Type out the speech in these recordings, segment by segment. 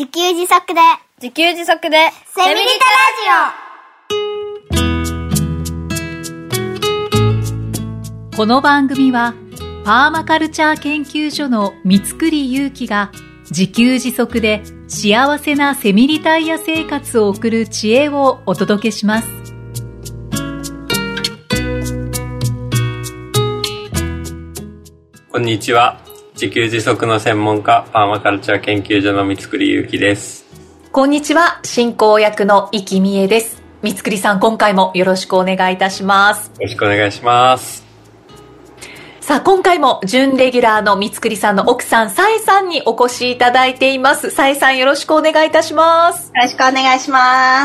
自給自足でセミリタラジオ。この番組はパーマカルチャー研究所の三栗祐希が自給自足で幸せなセミリタイヤ生活を送る知恵をお届けします。 こんにちは。自給自足の専門家、パーマカルチャー研究所の三栗祐希です。 こんにちは。進行役の生きみえです。三栗さん、今回もよろしくお願いいたします。 よろしくお願いします。 さあ、今回も準レギュラーの三栗さんの奥さん、さえさんにお越しいただいています。さえさん、よろしくお願いいたします。 よろしくお願いします。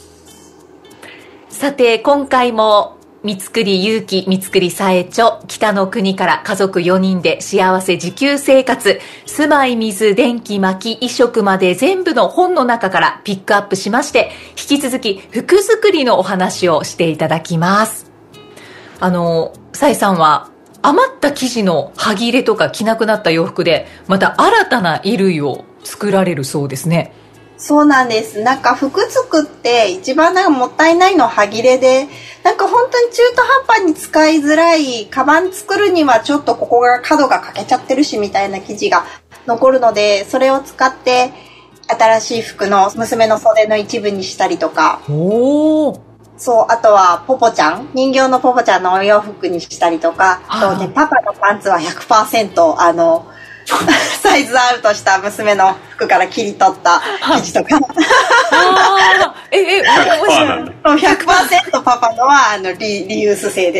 さて、今回も三栗祐希、三栗さえ著、北の国から家族4人で幸せ自給生活、住まい、水、電気、薪、衣食まで全部の本の中からピックアップしまして、引き続き服作りのお話をしていただきます。さえさんは余った生地の端切れとか着なくなった洋服でまた新たな衣類を作られるそうですね。 そうなんです。なんか服作って一番なんかもったいないのは端切れで、なんか本当に中途半端に使いづらい、カバン作るにはちょっとここが角が欠けちゃってるしみたいな生地が残るので、それを使って新しい服の娘の袖の一部にしたりとか、そう、あとはポポちゃん、人形のポポちゃんのお洋服にしたりとか、あとね、パパのパンツは 100% サイズアウトした娘の服から切り取った生地とか。100% パパのはリユース製です。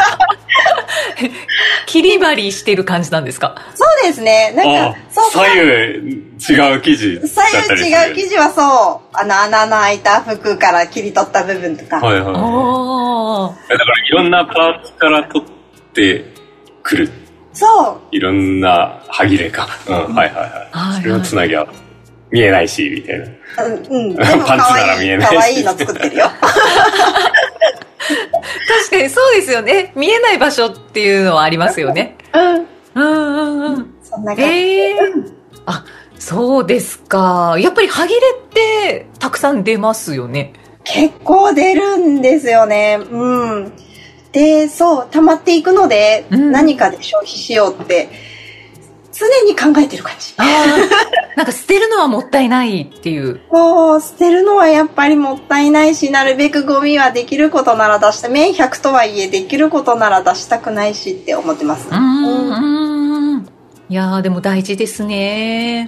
切り張りしてる感じなんですか？ そうですね。なんか左右違う生地だったりする。左右違う生地はそう、穴の開いた服から切り取った部分とか。 はいはい。だからいろんなパーツから取ってくる。 そう。 いろんな歯切れか。はいはいはい。それをつなぎ合う。見えないし、みたいな。パンツなら見えないし。 かわいいの作ってるよ。 確かにそうですよね。見えない場所っていうのはありますよね。 そんな感じ。 あ、そうですか。やっぱり歯切れってたくさん出ますよね。 結構出るんですよね。で、そう、溜まっていくので、何かで消費しようって常に考えてる感じ。 なんか捨てるのはもったいないっていう。 もう捨てるのはやっぱりもったいないし、なるべくゴミはできることなら出して、綿100とはいえできることなら出したくないしって思ってます。 いやー、でも大事ですね。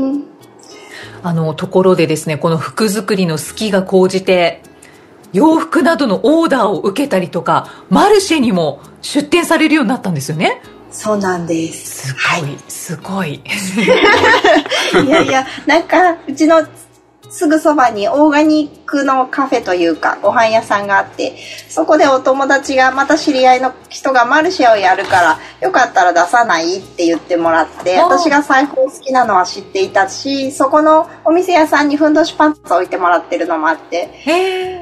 ところでですね、この服作りの好きが高じて洋服などのオーダーを受けたりとか、マルシェにも出店されるようになったんですよね。 そうなんです。 すごい。 いやいや、なんかうちのすぐそばにオーガニックのカフェというかご飯屋さんがあって、そこでお友達がまた知り合いの人がマルシェをやるからよかったら出さないって言ってもらって、私が裁縫好きなのは知っていたし、そこのお店屋さんにふんどしパンツを置いてもらってるのもあって、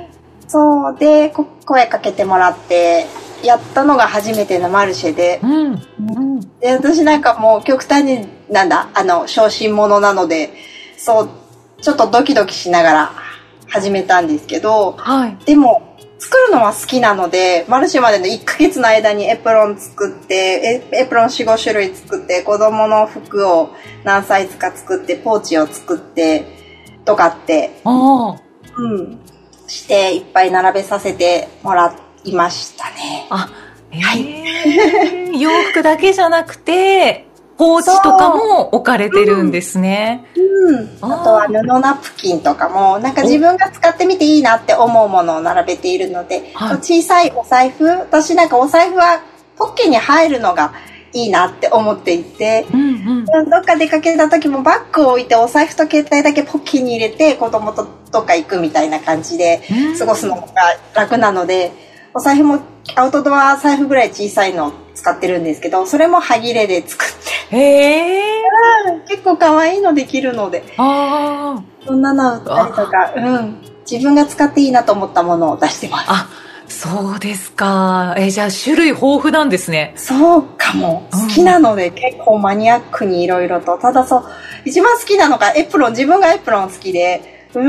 そうで声かけてもらってやったのが初めてのマルシェで、で私なんかもう極端に小心者なので、そうちょっとドキドキしながら始めたんですけど、でも作るのは好きなので、マルシェまでの1ヶ月の間にエプロン作って、エプロン 4,5 種類作って、子供の服を何サイズか作って、ポーチを作ってとかってしていっぱい並べさせてもらいましたね。 洋服だけじゃなくてポーチとかも置かれてるんですね。 あとは布ナプキンとかもなんか自分が使ってみていいなって思うものを並べているので、小さいお財布、私なんかお財布はポッケに入るのがいいなって思っていて、どっか出かけた時もバッグを置いてお財布と携帯だけポッケに入れて子供とどっか行くみたいな感じで過ごすのが楽なので、お財布もアウトドア財布ぐらい小さいのを使ってるんですけど、それも歯切れで作って結構可愛いのできるので、そんなの売ったりとか、自分が使っていいなと思ったものを出してます。 そうですか。じゃあ種類豊富なんですね。 そうかも。好きなので結構マニアックにいろいろと。ただ一番好きなのがエプロン。自分がエプロン好きで、エプ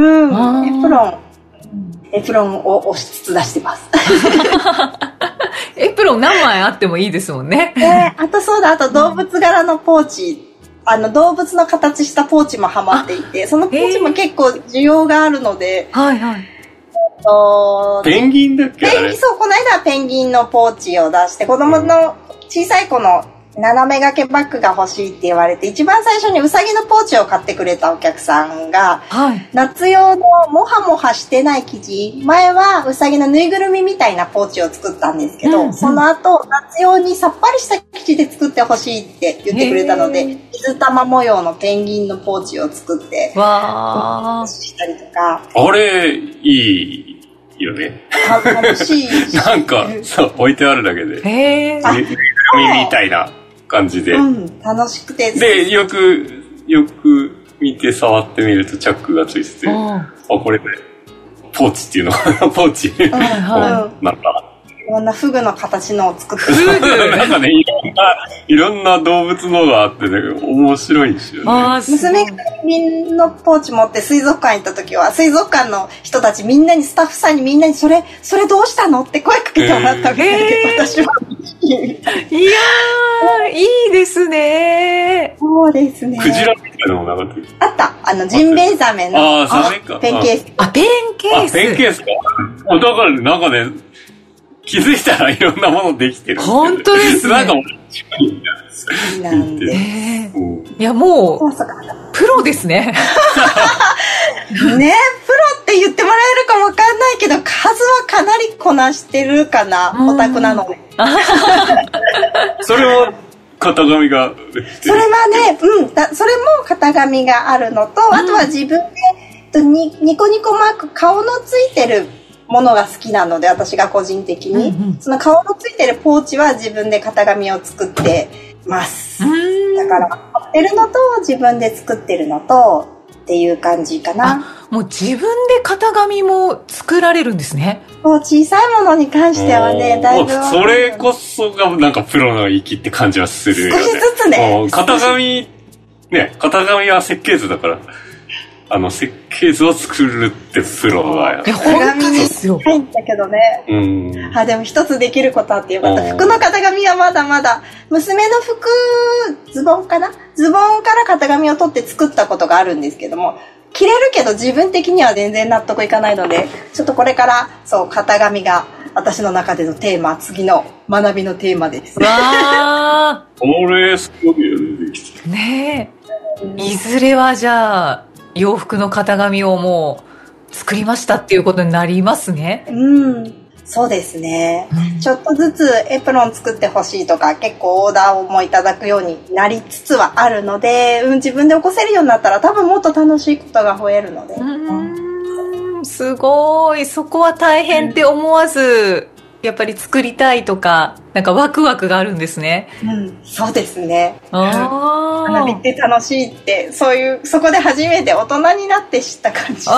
ロンを押しつつ出してます。 エプロン何枚あってもいいですもんね。 あと動物柄のポーチ。動物の形したポーチもハマっていて、そのポーチも結構需要があるので、 はいはい。 ペンギンだっけ？ そう、この間はペンギンのポーチを出して、子供の小さい子の斜め掛けバッグが欲しいって言われて、一番最初にウサギのポーチを買ってくれたお客さんが、はい、夏用のモハモハしてない生地、前はウサギのぬいぐるみみたいなポーチを作ったんですけど、その後夏用にさっぱりした生地で作ってほしいって言ってくれたので、水玉模様のペンギンのポーチを作ってしたりとか。 あれいいよね。 楽しい。 なんかそう置いてあるだけで、みたいな感じで、 楽しくて、 でよく見て触ってみるとチャックがついてて、これポーチっていうのかな、ポーチ、なんかいろんなフグの形のを作ってなんかね、いろんな動物のがあってね、面白いんですよね。 娘がペンギンのポーチ持って水族館行った時は、水族館の人たちみんなに、スタッフさんにみんなにそれどうしたのって声かけてもらったみたいで、私は。 いやー、いいですね。 そうですね。 クジラみたいなのもなかった？ あった。ジンベエザメのペンケース。 ペンケース。 ペンケースか。だからなんかね、気づいたらいろんなものできてる。 本当ですね。 なんかもう、 好きなんで。 いや、もう、プロですね。 ね、プロって言ってもらえるかわかんないけど、数はかなりこなしてるかな、オタクなので。 それは、型紙が。 それはね、それも型紙があるのと、あとは自分で、ニコニコマーク、顔のついてるものが好きなので、私が個人的に、その顔のついてるポーチは自分で型紙を作ってます。だから買ってるのと自分で作ってるのとっていう感じかな。 もう自分で型紙も作られるんですね。 もう小さいものに関してはね、だいぶそれこそがなんかプロの域って感じはするよね。 少しずつね。 型紙は設計図だから。設計図を作るってプロだよ。 本当ですよ。 はいんだけどね。でも一つできることあってよかった。服の型紙はまだまだ、娘の服、ズボンから型紙を取って作ったことがあるんですけども、着れるけど自分的には全然納得いかないので、ちょっとこれから、型紙が私の中でのテーマ、次の学びのテーマです。 わー。これ、すごいよね、できてる。 ねえ。いずれはじゃあ、洋服の型紙をもう作りましたっていうことになりますね。 そうですね。ちょっとずつエプロン作ってほしいとか、結構オーダーをもいただくようになりつつはあるので、自分で起こせるようになったら多分もっと楽しいことが増えるので。 すごい。そこは大変って思わず、やっぱり作りたいとか、なんかワクワクがあるんですね。 そうですね。花火って楽しいって、そこで初めて大人になって知った感じ。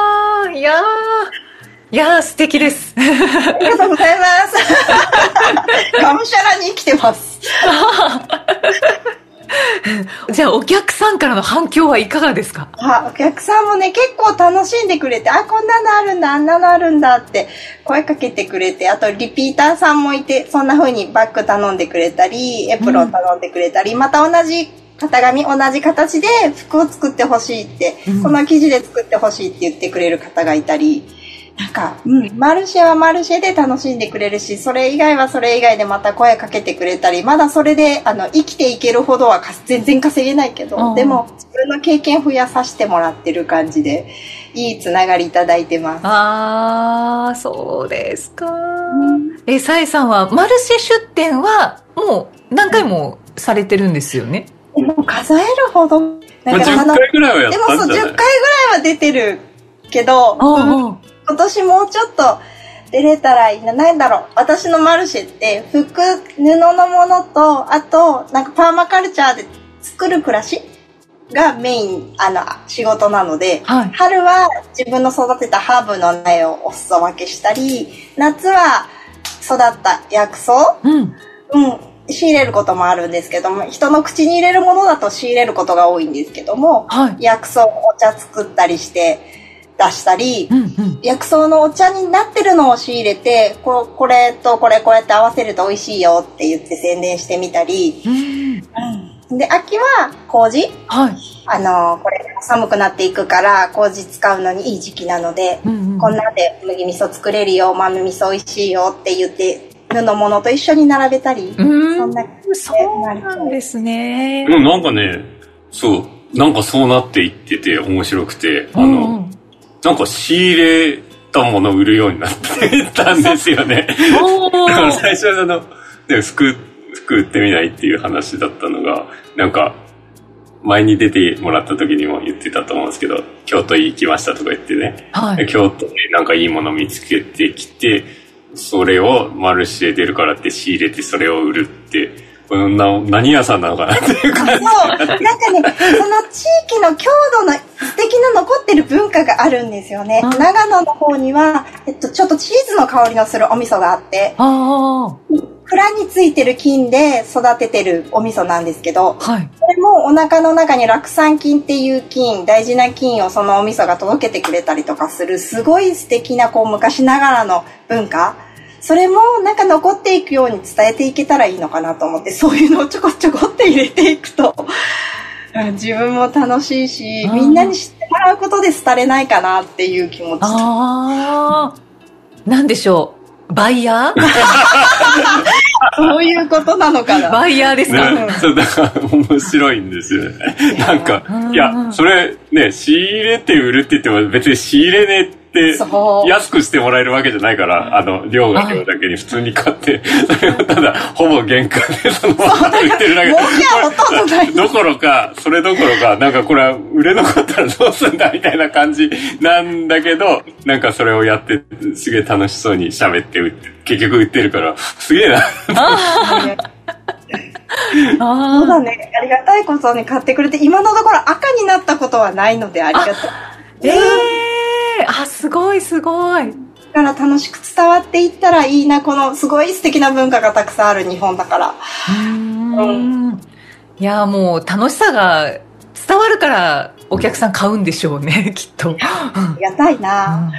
いやー素敵です。 ありがとうございます。がむしゃらに生きてます。 じゃあお客さんからの反響はいかがですか？ お客さんもね、結構楽しんでくれて、こんなのあるんだ、あんなのあるんだって声かけてくれて、あとリピーターさんもいて、そんな風にバッグ頼んでくれたり、エプロン頼んでくれたり、また同じ型紙、同じ形で服を作ってほしいって、この生地で作ってほしいって言ってくれる方がいたり、なんか、マルシェはマルシェで楽しんでくれるし、それ以外はそれ以外でまた声かけてくれたり、まだそれで生きていけるほどは全然稼げないけど、でも自分の経験増やさせてもらってる感じで、いいつながりいただいてます。 そうですか。さえさんはマルシェ出店はもう何回もされてるんですよね。 もう数えるほど、 10回ぐらいはやったんじゃない？ でも10回ぐらいは出てるけど、今年もうちょっと出れたらいいな。なんだろう。私のマルシェって布のものと、あとなんかパーマカルチャーで作る暮らしがメイン、仕事なので、 はい、 春は自分の育てたハーブの苗をお裾分けしたり、夏は育った薬草、仕入れることもあるんですけども、人の口に入れるものだと仕入れることが多いんですけども、はい、薬草お茶作ったりして出したり、薬草のお茶になってるのを仕入れて、これとこれこうやって合わせると美味しいよって言って宣伝してみたり、で、秋は麹、はい、これ寒くなっていくから麹使うのにいい時期なので、こんなんで麦味噌作れるよ、豆味噌美味しいよって言って布物と一緒に並べたり、そんな感じで。 そうなんですね。 なんかね、なんかそうなっていってて面白くて、なんか仕入れたものを売るようになってたんですよね。だから最初は服売ってみないっていう話だったのが、なんか前に出てもらった時にも言ってたと思うんですけど、京都行きましたとか言ってね、はい、京都でなんかいいもの見つけてきて、それをマルシェ出るからって仕入れてそれを売るって、何屋さんなのかなっていう感じ。 そうなんかね、その地域の郷土の素敵な残ってる文化があるんですよね。長野の方には、ちょっとチーズの香りのするお味噌があって、蔵についてる菌で育ててるお味噌なんですけど、はい、それもお腹の中に酪酸菌っていう菌、大事な菌をそのお味噌が届けてくれたりとかする、すごい素敵な昔ながらの文化、それもなんか残っていくように伝えていけたらいいのかなと思って、そういうのをちょこちょこって入れていくと自分も楽しいし、みんなに知ってもらうことで廃れないかなっていう気持ち。 なんでしょう、バイヤーそういうことなのかな。 バイヤーですか、 ね、だから面白いんですよね。なんか、いや、それね、仕入れて売るって言っても別に仕入れねって安くしてもらえるわけじゃないから、量が量だけに普通に買って、それをただほぼ原価でそのまま売ってるだけどころか、それどころか、なんかこれは売れなかったらどうすんだみたいな感じなんだけど、なんかそれをやってすげえ楽しそうに喋って結局売ってるからすげえな。 そうだね、ありがたいことに買ってくれて、今のところ赤になったことはないのでありがたい。 すごいすごい。 だから楽しく伝わっていったらいいな、このすごい素敵な文化がたくさんある日本だから。 いや、もう楽しさが伝わるからお客さん買うんでしょうね、きっと。 ありがたいな。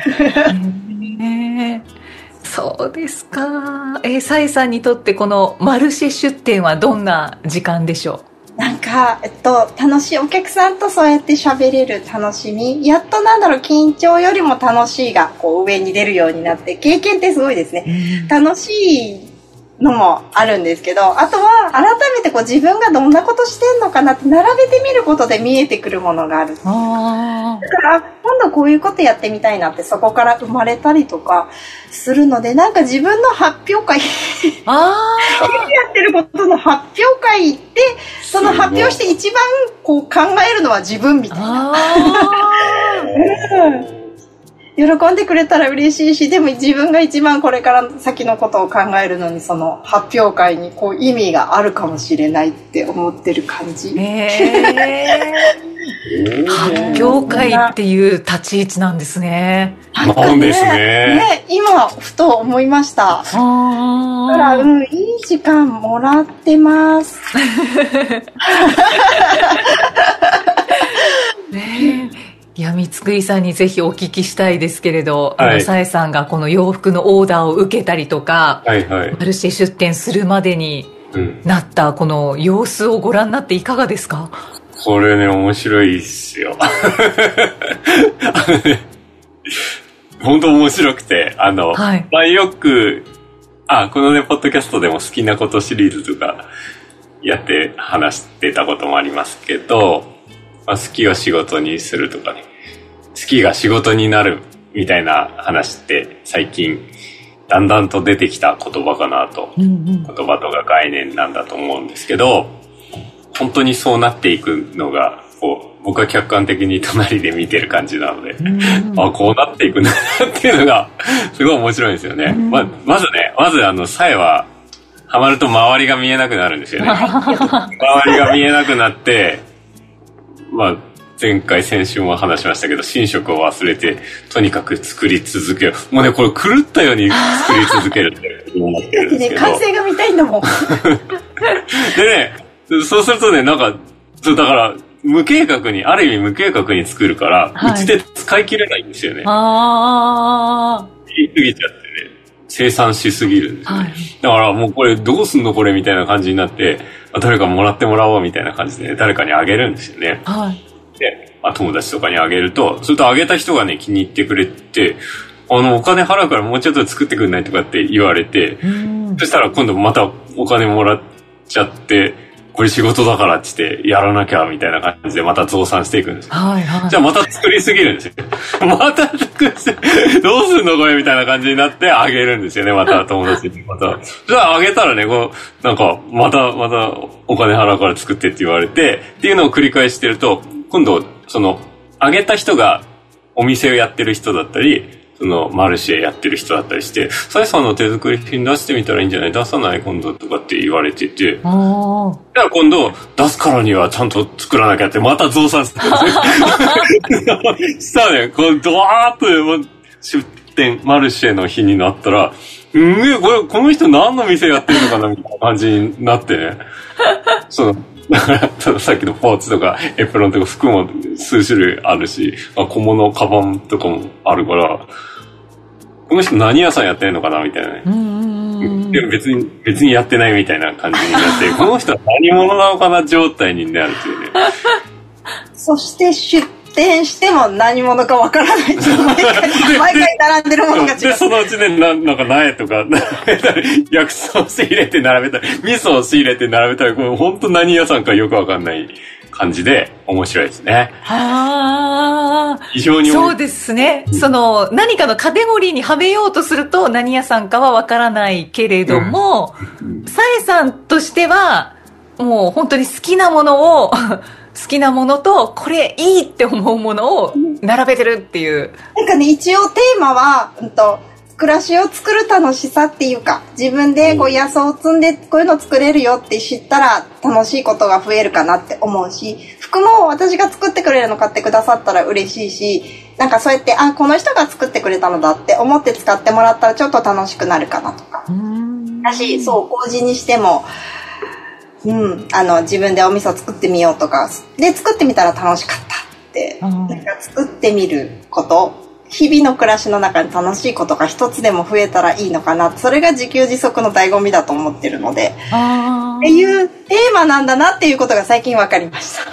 そうですか。サイさんにとってこのマルシェ出店はどんな時間でしょう？ なんか、楽しい、お客さんとそうやって喋れる楽しみ、やっと緊張よりも楽しいが上に出るようになって、経験ってすごいですね。楽しいのもあるんですけど、あとは改めて自分がどんなことしてんのかなって並べてみることで見えてくるものがある。だから今度こういうことやってみたいなって、そこから生まれたりとかするので、なんか自分の発表会やってることの発表会行って、その発表して一番考えるのは自分みたいな。喜んでくれたら嬉しいし、でも自分が一番これから先のことを考えるのに、その発表会に意味があるかもしれないって思ってる感じ。 発表会っていう立ち位置なんですね。 なんですね。 今ふと思いました。だからいい時間もらってます。 いや、三つくりさんにぜひお聞きしたいですけれど、さえさんがこの洋服のオーダーを受けたりとか、マルシェ出店するまでになったこの様子をご覧になっていかがですか？ これね、面白いっすよ。本当面白くて、よく、このね、ポッドキャストでも好きなことシリーズとかやって話してたこともありますけど、好きを仕事にするとかね、好きが仕事になるみたいな話って最近だんだんと出てきた言葉かなと、言葉とか概念なんだと思うんですけど、本当にそうなっていくのが僕は客観的に隣で見てる感じなので、こうなっていくんだなっていうのがすごい面白いんですよね。まずさえはハマると周りが見えなくなるんですよね。周りが見えなくなって、 先週も話しましたけど、寝食を忘れて、とにかく作り続ける。もうね、これ狂ったように作り続けるって思ってるんですけど。 完成が見たいんだもん。 でね、そうするとね、だから、ある意味無計画に作るから、うちで使い切れないんですよね。言い過ぎちゃってね、生産しすぎるんですね。だからもうこれどうすんのこれみたいな感じになって、誰かもらってもらおうみたいな感じで、ね、誰かにあげるんですよね。で、友達とかにあげると、それとあげた人がね、気に入ってくれて、お金払うからもうちょっと作ってくんないとかって言われて、そしたら今度またお金もらっちゃって、これ仕事だからって言ってやらなきゃみたいな感じでまた増産していくんですよ。じゃあまた作りすぎるんですよ。また作りすぎ、どうすんのこれみたいな感じになってあげるんですよね。また友達にじゃああげたらね、なんかまたお金払うから作ってって言われてっていうのを繰り返してると、今度あげた人がお店をやってる人だったり、マルシェやってる人だったりして、サイさんの手作り品出してみたらいいんじゃない？出さない今度とかって言われてて。じゃあ今度、出すからにはちゃんと作らなきゃって、また増産するんですよ。したらね、ドワーッと出店、マルシェの日になったら、この人何の店やってるのかなみたいな感じになってね。だからさっきのポーチとかエプロンとか服も数種類あるし、小物、カバンとかもあるから、この人何屋さんやってるのかなみたいなね。でも別にやってないみたいな感じになって、この人は何者なのかな状態になるっていうね。 そして出店しても何者かわからないっていう毎回並んでるものが違う。 で、そのうちね、なんか苗とか並べたり、薬草を仕入れて並べたり、味噌を仕入れて並べたり、これ本当何屋さんかよくわかんない感じで面白いですね。非常にそうですね。何かのカテゴリーにはめようとすると何屋さんかはわからないけれども、さえさんとしてはもう本当に好きなものとこれいいって思うものを並べてるっていう。 なんかね、一応テーマは、暮らしを作る楽しさっていうか、自分で野草を摘んでこういうの作れるよって知ったら楽しいことが増えるかなって思うし、服も私が作ってくれるの買ってくださったら嬉しいし、なんかそうやってこの人が作ってくれたのだって思って使ってもらったらちょっと楽しくなるかなとか。だし、麹にしても自分でお味噌作ってみようとかで作ってみたら楽しかったってなんか作ってみること、日々の暮らしの中に楽しいことが一つでも増えたらいいのかな、それが自給自足の醍醐味だと思ってるのでっていうテーマなんだなっていうことが最近分かりました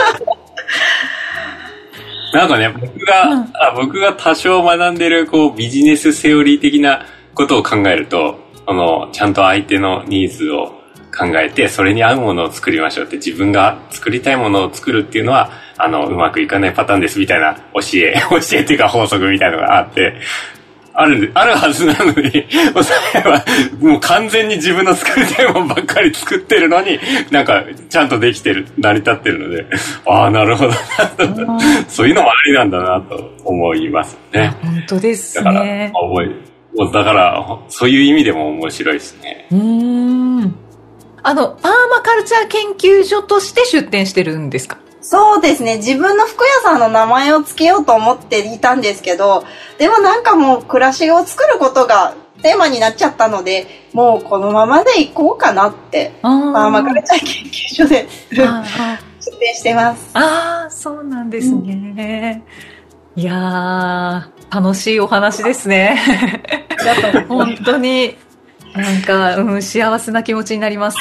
なんかね、僕が多少学んでるビジネスセオリー的なことを考えると、ちゃんと相手のニーズを考えて、それに合うものを作りましょうって、自分が作りたいものを作るっていうのは、うまくいかないパターンですみたいな教えっていうか法則みたいなのがあって、あるはずなのに、もう完全に自分の作りたいものばっかり作ってるのに、なんか、ちゃんとできてる、成り立ってるので、なるほどなと、そういうのもありなんだなと思いますね。 本当ですね。 だから、そういう意味でも面白いですね。 パーマカルチャー研究所として出展してるんですか？ そうですね。自分の服屋さんの名前を付けようと思っていたんですけど、でもなんかもう暮らしを作ることがテーマになっちゃったので、もうこのままでいこうかなって、パーマカルチャー研究所で出展してます。 そうなんですね。いやー、楽しいお話ですね。本当に。なんか、幸せな気持ちになります。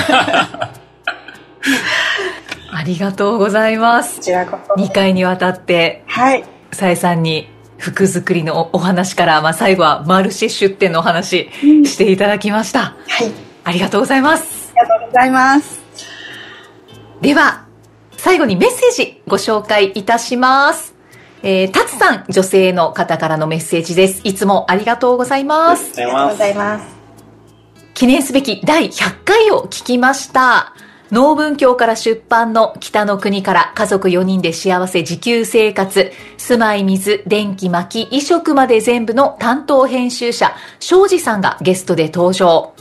ありがとうございます。 こちらこそ。 2回にわたって、さえさんに服作りのお話から、最後はマルシェ出店のお話していただきました。ありがとうございます。 ありがとうございます。 では、最後にメッセージご紹介いたします。タツさん、女性の方からのメッセージです。いつもありがとうございます。 ありがとうございます。 記念すべき第100回を聞きました。農文教から出版の北の国から家族4人で幸せ自給生活、住まい、水、電気、薪、衣食まで全部の担当編集者、庄司さんがゲストで登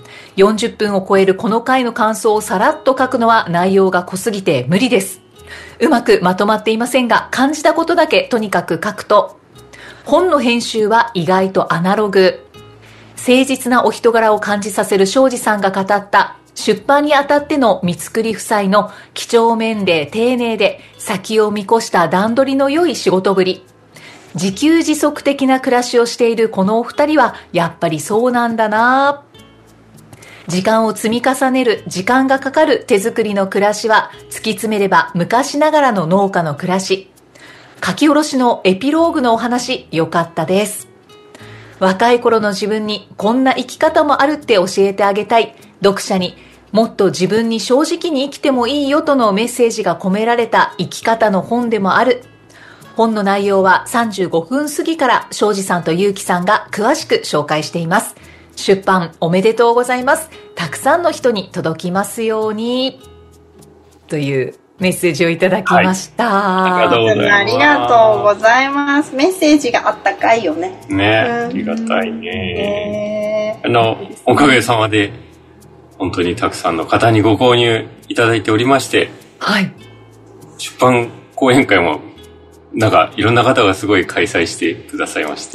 場。40分を超えるこの回の感想をさらっと書くのは内容が濃すぎて無理です。 うまくまとまっていませんが、感じたことだけとにかく書くと、本の編集は意外とアナログ。誠実なお人柄を感じさせる庄司さんが語った出版にあたっての三つくり夫妻の几帳面で丁寧で先を見越した段取りの良い仕事ぶり。自給自足的な暮らしをしているこのお二人はやっぱりそうなんだな。時間を積み重ねる、時間がかかる手作りの暮らしは突き詰めれば昔ながらの農家の暮らし。書き下ろしのエピローグのお話、良かったです。若い頃の自分にこんな生き方もあるって教えてあげたい。読者にもっと自分に正直に生きてもいいよとのメッセージが込められた生き方の本でもある。本の内容は35分過ぎから庄司さんと結城さんが詳しく紹介しています。出版おめでとうございます。たくさんの人に届きますように。というメッセージをいただきました。 はい、ありがとうございます。メッセージがあったかいよね。 ね、ありがたいね。おかげさまで、本当にたくさんの方にご購入いただいておりまして、 はい。 出版講演会も、なんか、いろんな方がすごい開催してくださいまして、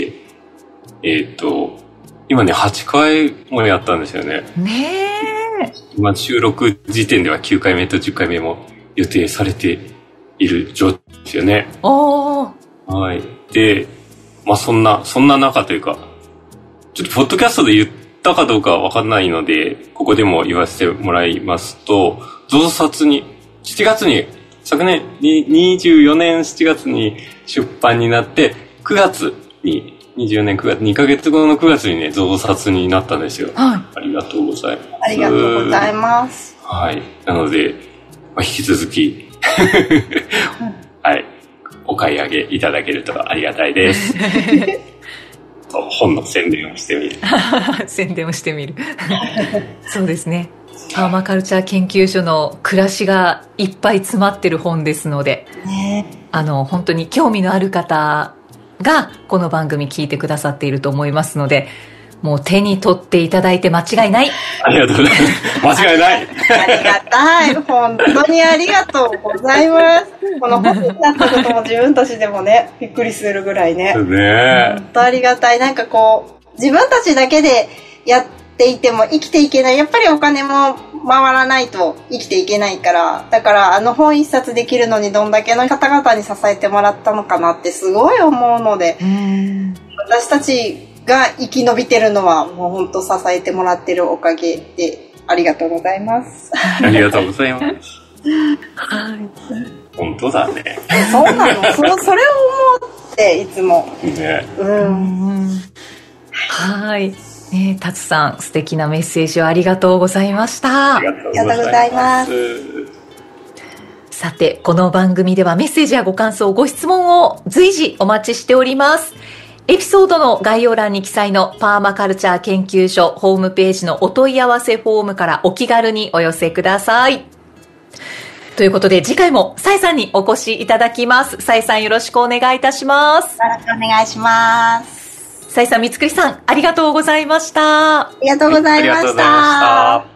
今ね、8回もやったんですよね。 ねえ。 今、収録時点では9回目と10回目も予定されている状態ですよね。 おー。 はい。で、まあ、そんな中というか、ちょっとポッドキャストで言ったかどうかはわかんないので、ここでも言わせてもらいますと、増刷に、7月に、昨年24年7月に出版になって、9月に、24年9月、2ヶ月後の9月にね、増刷になったんですよ。 はい。 ありがとうございます。 ありがとうございます。 はい。なので、まあ、引き続き、はい。お買い上げいただけるとありがたいです。本の宣伝をしてみる。 宣伝をしてみる。そうですね。パーマカルチャー研究所の暮らしがいっぱい詰まってる本ですので、 ね、 本当に興味のある方がこの番組聞いてくださっていると思いますので、もう手に取っていただいて間違いない。 ありがとうございます。間違いない。 ありがたい。本当にありがとうございます。この本になったことも自分たちでもね、びっくりするぐらいね。 ね、 本当ありがたい。なんかこう、自分たちだけでやっていても生きていけない。やっぱりお金も回らないと生きていけないから。だから本一冊できるのにどんだけの方々に支えてもらったのかなってすごい思うので、私たちが生き延びてるのはもう本当支えてもらってるおかげでありがとうございます。 ありがとうございます。 はい。 本当だね。 そうなの。それを思っていつも。 ね。 はい。ね、タツさん素敵なメッセージをありがとうございました。 ありがとうございます。 さて、この番組ではメッセージやご感想、ご質問を随時お待ちしております。エピソードの概要欄に記載のパーマカルチャー研究所ホームページのお問い合わせフォームからお気軽にお寄せください。ということで次回もサイさんにお越しいただきます。サイさんよろしくお願いいたします。 よろしくお願いします。 サイさん、三つくりさん、ありがとうございました。 ありがとうございました。